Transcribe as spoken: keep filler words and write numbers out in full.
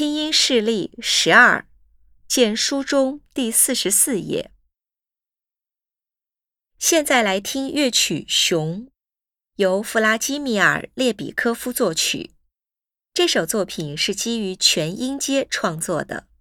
拼音示例十二，见书中第四十四页。现在来听乐曲《熊》，由弗拉基米尔·列比科夫作曲。这首作品是基于全音阶创作的。